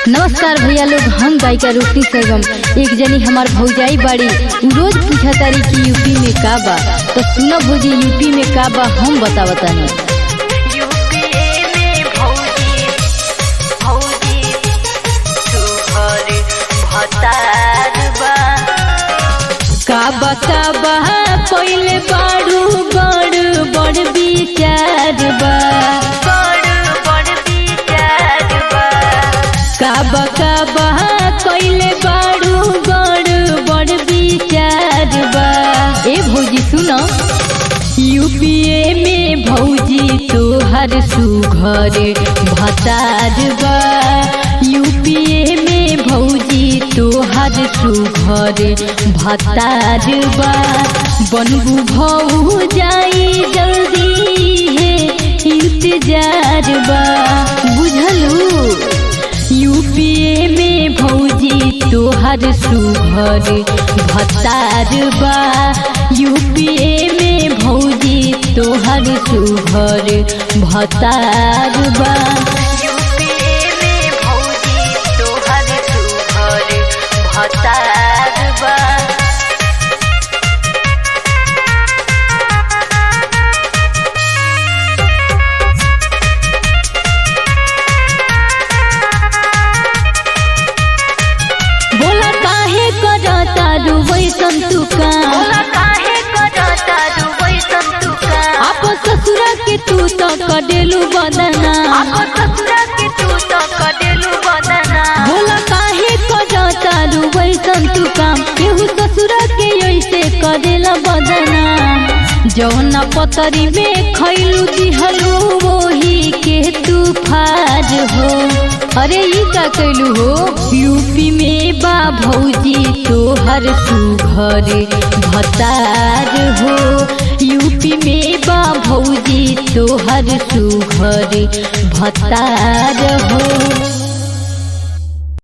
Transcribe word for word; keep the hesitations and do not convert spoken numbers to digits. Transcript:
नमस्कार भैया लोग, हम गायिका रोशनी सरगम। एक जनी हमार भौजाई बाड़ी, उ रोज पूछा तारी कि यूपी में का बा। तो सुना भौजी, यूपी में का बा हम बता बतानी। काबा काबा पहले बाड़ू बड़ बड़ विचार बा, काबा काबा कइले बाड़ू बड़ बड़ विचार बा। ए भौजी सुनो, यूपीए में भौजी तोहर सुघर भतार बा। यूपीए में भौजी तोहर सुघर भतार बा। बनबू भौजाई जल्दी है इंतजार बा, बुझलू। यूपीए में भौजी तोहर सुघर भतार बा। यूपीए में भौजी तोहर सुघर भतार बा। यूपीए में भौजी तोहर सुघर भतार बा। बोला काहे करता वैसन तू काम, आप ससुरा के तू तो कडेलू बदना। बोला काहे करता वैसन तू काम, केहू ससुरा के ऐसे करेला बदना। जौना पतरी में खैलू दिहलू वही के तू फाज हो। अरे ई का कैलू हो। यूपी में बा भौजी तोहर सुघर भतार हो। यूपी में बा भौजी तोहर सुघर भतार हो।